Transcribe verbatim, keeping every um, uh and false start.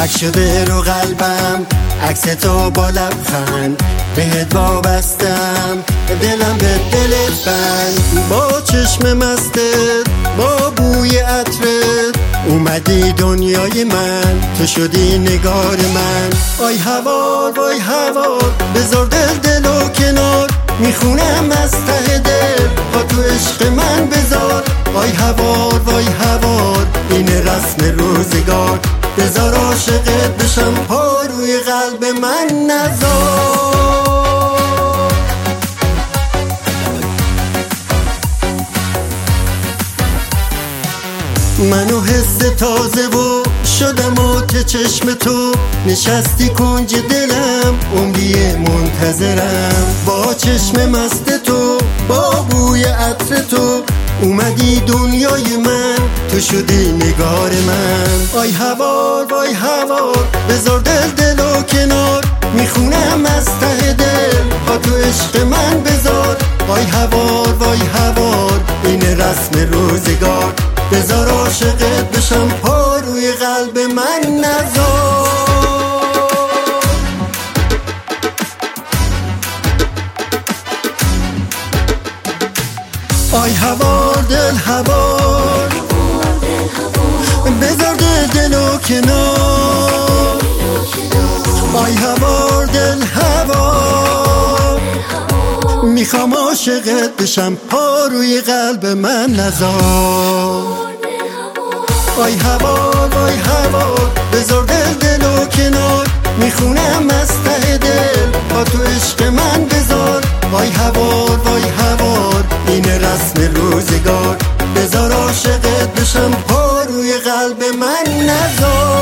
عکس شده رو قلبم، عکس تو با لبخند، بهت وابستم، دلم به دلت بند. با چشم مستت، با بوی عطرت، اومدی دنیای من، تو شدی نگار من. آی هوار وای هوار، بذار دل دلو کنار، میخونم از ته دل، پا تو عشق من بذار. آی هوار وای هوار، این رسم روزگار، بذار عاشقت بشم، پا روی قلب من نذار. منو حس تازه و شدم آت چشم تو، نشستی کنج دلم، عمری منتظرم. با چشم مست تو، با بوی عطر تو، اومدی دنیای من، تو شدی نگار من. آی هوار وای هوار، بذار دل دلو کنار، میخونم از ته دل، پا تو عشق من بذار. آی هوار وای هوار، این رسم روزگار، بذار عاشقت بشم، پا روی قلب من نذار. آی هوار دل هوار، بذار دل دلو کنار. آی هوار دل هوار، میخوام عاشقت بشم، پا روی قلب من نذار. آی هوار وای هوار، بذار دل دلو کنار، میخونم از ته دل، پا تو عشق من بذار. آی هوار وای هوار، این رسم روزگار، بذار عاشقت بشم، پا روی قلب من نذار.